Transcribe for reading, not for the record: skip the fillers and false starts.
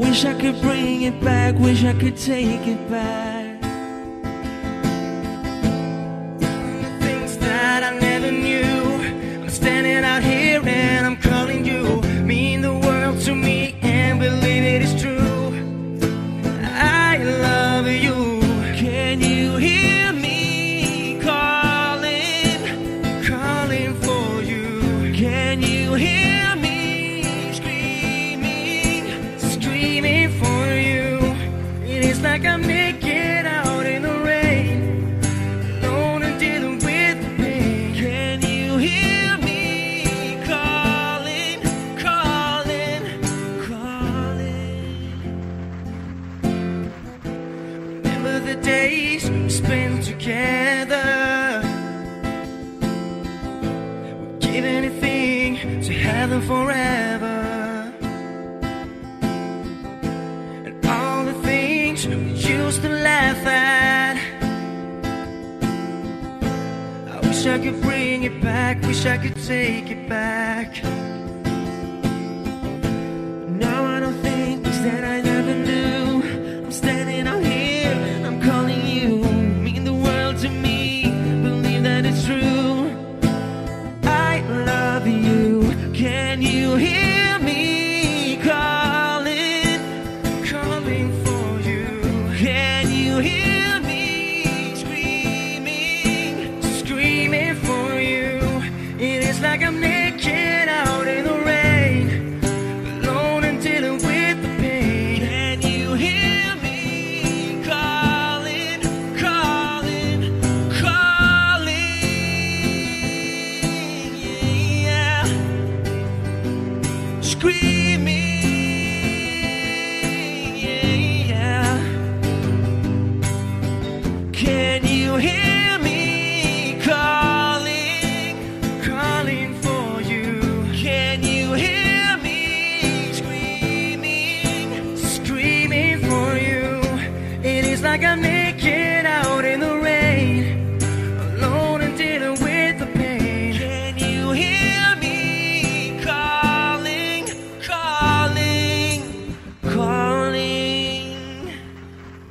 Wish I could bring it back, wish I could take it back. Things that I never knew. I'm standing out here and I'm calling you. Mean the world to me and believe it is true. I love you. Can you hear me calling, calling for you? Can you hear me screaming, screaming for you? It is like I'm naked out in the rain, alone and dealing with the pain. Can you hear me calling, calling, calling? Remember the days we spent together. We'd give anything to have them forever. And all the things we used to laugh at. I wish I could bring it back, wish I could take it back. Now I don't think things that I never knew. I'm standing out here, I'm calling you. Mean the world to me, believe that it's true. I love you. Can you hear me calling, calling for you? Can you hear me screaming, screaming for you? It is like I'm naked out in the rain, alone and dealing with the pain. Can you hear me calling, calling, calling? Yeah, screaming. Yeah. Can you hear me calling, calling for you? Can you hear me screaming, screaming for you? It is like I'm